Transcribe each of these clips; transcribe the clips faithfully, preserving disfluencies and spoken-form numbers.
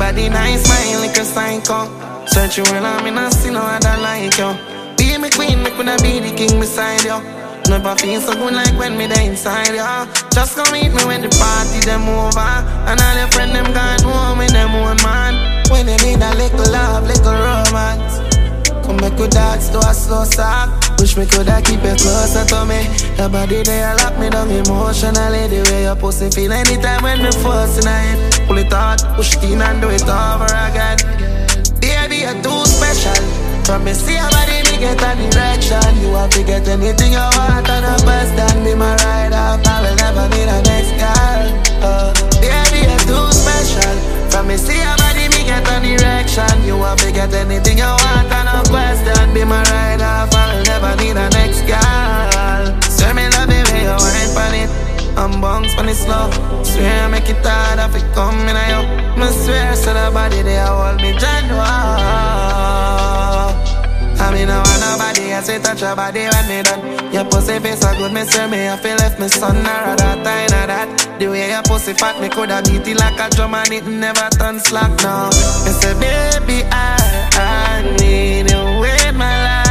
body nice, smile like a psycho. Search you well, I'm in a see no other like you. Be me queen, me coulda be the king beside you. Never feel so good like when me there inside you. Just come meet me when the party them over, and all your friends them gone home with them own man. When you need a little love, little romance, come make you dance to a slow song. Wish me coulda keep you closer to me. Your body there lock me down emotionally. The way your pussy feel anytime when me forcing it. Pull it out, push it in and do it over again. Baby, you're too special. From me see your body, me get a direction. You have to get anything you want and a best and be my ride off. I will never need a next girl. uh, Baby, you're too special. From me see your body, me get a direction. You have to get anything you want and a best and be my ride off. I will never need a next girl. Swear me love the way you wine pon it. I'm bounce pon it slow. Swear make it hard if it come in a you. Me swear so the body they hold me genuine. I mean, I want nobody else to touch your body when me done. Your pussy face so good, me swear me I feel left me son or rather time or that. The way your pussy fat, me coulda beat it like a drum and it never turn slack now. Me say, baby, I, I need you in my life.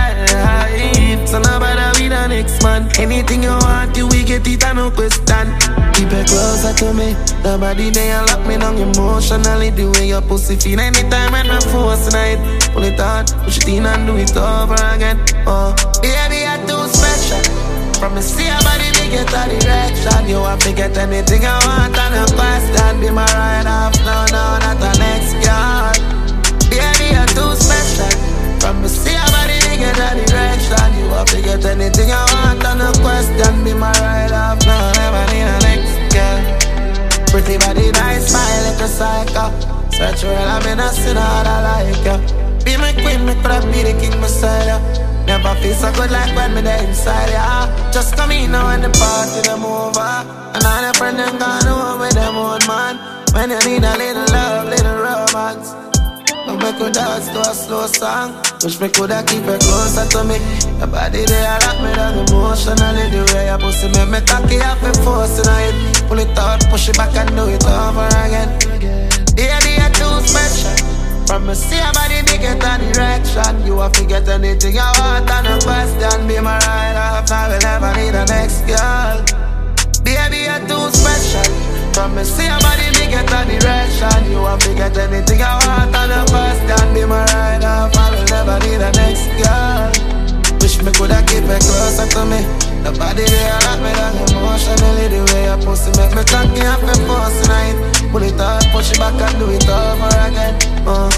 So nobody with the next man. Anything you want, you will get it and no question. Keep it closer to me. The body there lock me down emotionally. The way your pussy feel anytime when I'm forcing it. Pull it out, push it in and do it over again. Oh, baby, you're too special. From me see your body, me get a direction. You have to get anything I want and a question. Be my ride off, no, no, not the next girl. Baby, you're too special. From me see your body, me get a direction. You have to get anything I want and a question. Be my ride off, no, never need a next girl. Pretty body, nice smile like a psycho. Search real, I'm in a sinner, I like you. Be my queen, me coulda be the king beside ya. Never feel so good like when me there inside ya. Just come in now when the party them over, and all your friends them gone home with them own man. When you need a little love, little romance, but me could dance to a slow song. Wish me coulda keep it closer to me. Your body there lock me down emotionally. The way your pussy make me cocky up and forcing it. Pull it out, push it back and do it over again. Baby, you're too special. From me see your body, me get a direction. You have to get anything you want and a question. Be my ride off, I will never need a next girl. Baby, you're too special. From me see your body, me get a direction. You have to get anything you want and a question. Be my ride off, I will never need a next girl. Wish me coulda keep it closer to me. The body there lock me down emotionally. The way your pussy make me cocky up and forcing it. Pull it out, push it back and do it over again. Uh.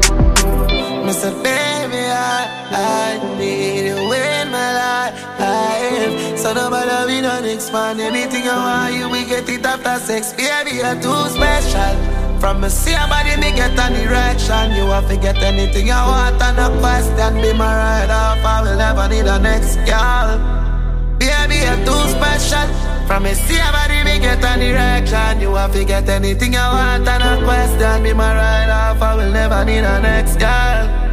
Me say, baby, I, I need you in my life. So nobody we don't expand. Anything you want, you will get it after sex. Baby, you're too special. From me see your body, me get a direction. You have to get anything you want and a question. Be my ride off, I will never need a next girl. Baby, you're too special. From me see your body, me get a direction. You have to get anything you want and a question. Be my ride off, I will never need a next girl.